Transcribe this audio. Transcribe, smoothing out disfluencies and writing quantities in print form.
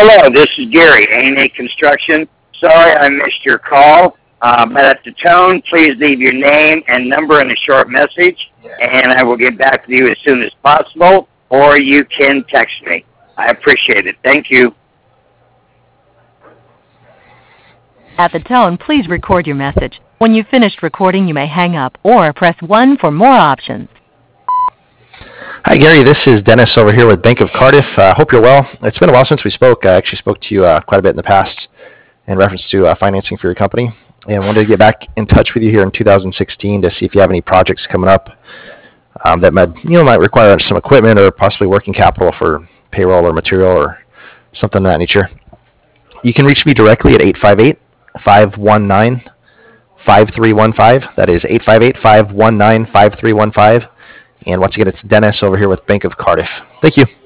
Hello, this is Gary, A&A Construction. Sorry I missed your call, but at the tone, please leave your name and number in a short message, and I will get back to you as soon as possible, or you can text me. I appreciate it. Thank you. At the tone, please record your message. When you've finished recording, you may hang up or press 1 for more options. Hi, Gary. This is Dennis over here with Bank of Cardiff. Hope you're well. It's been a while since we spoke. I actually spoke to you quite a bit in the past in reference to financing for your company, and wanted to get back in touch with you here in 2016 to see if you have any projects coming up that might require some equipment or possibly working capital for payroll or material or something of that nature. You can reach me directly at 858-519-5315. That is 858-519-5315. And once again, it's Dennis over here with Bank of Cardiff. Thank you.